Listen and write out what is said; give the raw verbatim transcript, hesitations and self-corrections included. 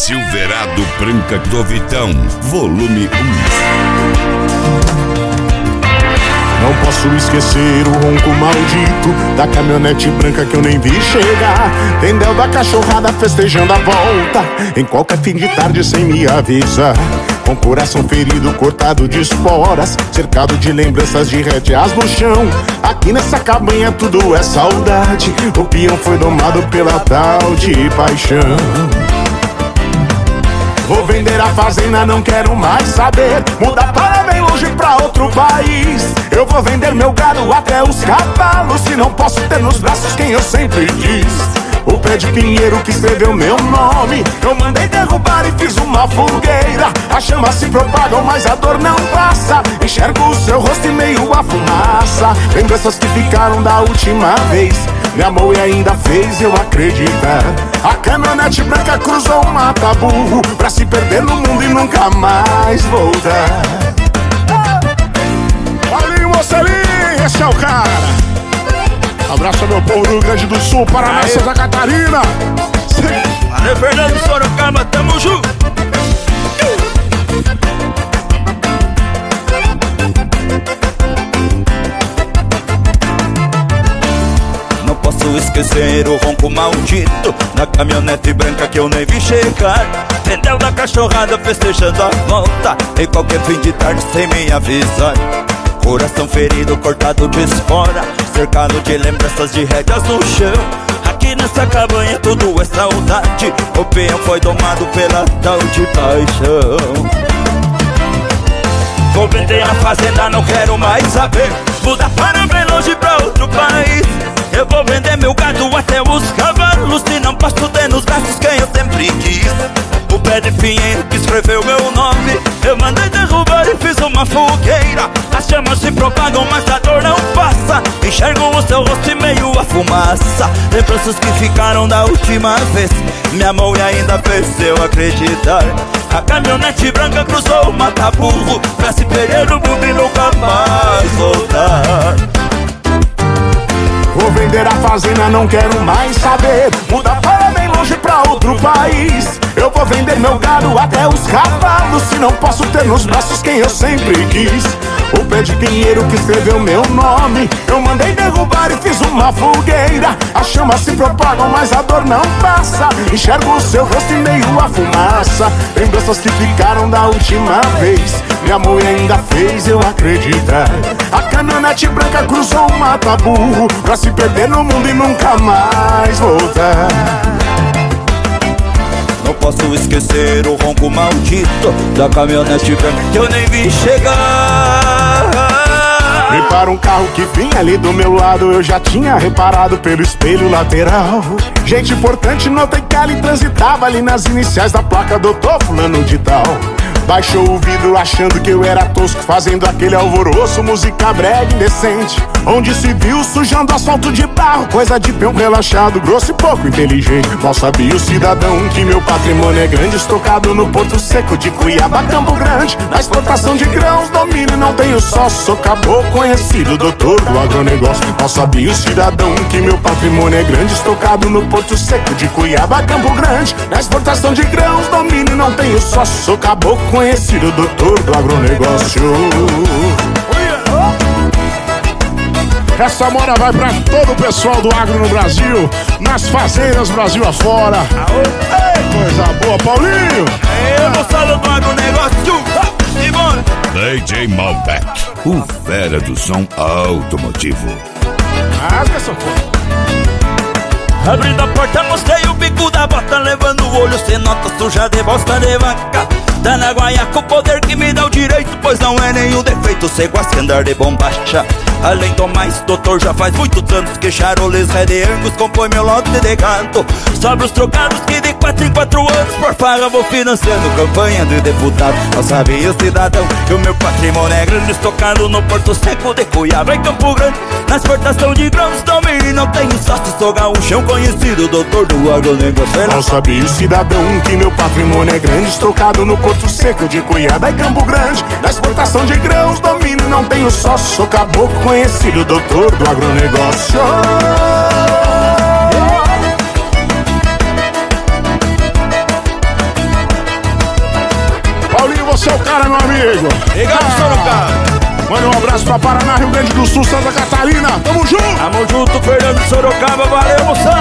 Silverado Branca do Vitão, volume um. Não posso esquecer o ronco maldito da caminhonete branca que eu nem vi chegar. Tendel da cachorrada festejando a volta em qualquer fim de tarde sem me avisar. Com coração ferido, cortado de esporas, cercado de lembranças de rédeas no chão. Aqui nessa cabanha tudo é saudade. O peão foi domado pela tal de paixão. Vou vender a fazenda, não quero mais saber. Mudar para bem longe pra outro país. Eu vou vender meu gado até os cavalos, se não posso ter nos braços quem eu sempre quis. O pé de pinheiro que escreveu meu nome eu mandei derrubar e fiz uma fogueira. As chamas se propagam, mas a dor não passa. Enxergo o seu rosto e meio a fumaça. Lembranças que ficaram da última vez. Me amou e ainda fez eu acreditar. A caminhonete branca cruzou o mata-burro pra se perder no mundo e nunca mais voltar. Paulinho Mocelinho, esse é o cara. Abraço ao meu povo do Rio Grande do Sul, Paraná, Santa Catarina. Valeu, Fernando Sorocaba, tamo junto. Não posso esquecer o ronco maldito da caminhonete branca que eu nem vi chegar. Tendel da cachorrada festejando a volta em qualquer fim de tarde sem me avisar. Coração ferido, cortado de espora, cercado de lembranças de rédeas no chão. Aqui nessa cabanha tudo é saudade. O peão foi domado pela tal de paixão. Vou vender a fazenda, não quero mais saber. Mudar para bem longe pra outro país. Eu vou vender meu gado até os cavalos, se não posso ter nos braços quem eu sempre quis. O pé de pinheiro que escreveu meu nome eu mandei derrubar e fiz uma fogueira. As chamas se propagam, mas a dor não passa. Enxergo o seu rosto e meio a fumaça. Lembranças que ficaram da última vez. Me amou e ainda fez eu acreditar. A caminhonete branca cruzou o mata-burro pra se perder no mundo e nunca mais voltar. Vou vender a fazenda, não quero mais saber. Mudar para bem longe pra outro país. Eu vou vender meu gado até os cavalos, se não posso ter nos braços quem eu sempre quis. O pé de pinheiro que escreveu meu nome eu mandei derrubar e fiz uma fogueira. As chamas se propagam, mas a dor não passa. Enxergo o seu rosto e meio a fumaça. Lembranças que ficaram da última vez. Me amou e ainda fez eu acreditar. A caminhonete branca cruzou o mata-burro pra se perder no mundo e nunca mais voltar. Não posso esquecer o ronco maldito da caminhonete branca que eu nem vi chegar. E para um carro que vinha ali do meu lado eu já tinha reparado pelo espelho lateral. Gente importante, notei que ali transitava ali nas iniciais da placa doutor fulano de tal. Baixou o vidro achando que eu era tosco, fazendo aquele alvoroço, música brega indecente. Onde se viu sujando asfalto de barro, coisa de peão relaxado, grosso e pouco inteligente. Mal sabia o cidadão que meu patrimônio é grande, estocado no Porto Seco de Cuiabá, Campo Grande. Na exportação de grãos, domínio não tenho sócio, sou caboclo conhecido, doutor do agronegócio. Mal sabia o cidadão que meu patrimônio é grande, estocado no Porto Seco de Cuiabá, Campo Grande. Na exportação de grãos, domínio não tenho sócio, sou caboclo conhecido, doutor do agronegócio. Essa moda vai pra todo o pessoal do agro no Brasil, nas fazendas Brasil afora. Ei, coisa boa, Paulinho! Eu vou falar do agronegócio. E bora! D J Malbec, o fera do som automotivo. Rasga essa porra. Abrindo a porta, mostrei o bico da bota, levando o olho, cê nota suja de bosta de vaca. Tá na guaiaca o poder que me dá o direito, pois não é nenhum defeito, sei quase andar de bombacha. Além do mais, doutor, já faz muitos anos que Charoles Red Angus compõe meu lote de gato. Sobre os trocados que de quatro em quatro anos por farra vou financiando campanha de deputado. Não sabia o cidadão que o meu patrimônio é grande, estocado no Porto Seco de Cuiabá e Campo Grande. Na exportação de grãos domínio não tenho sócio, sou gaúchão conhecido, doutor do agronegócio. Não sabia o cidadão que meu patrimônio é grande, estocado no Porto Seco de Cuiabá e Campo Grande. Na exportação de grãos domínio não tenho sócio, sou caboclo conhecido, doutor do agronegócio. Esse é o cara, meu amigo. Obrigado, Ah. Sorocaba. Manda um abraço pra Paraná, Rio Grande do Sul, Santa Catarina. Tamo junto. Tamo junto, Fernando de Sorocaba. Valeu, moção.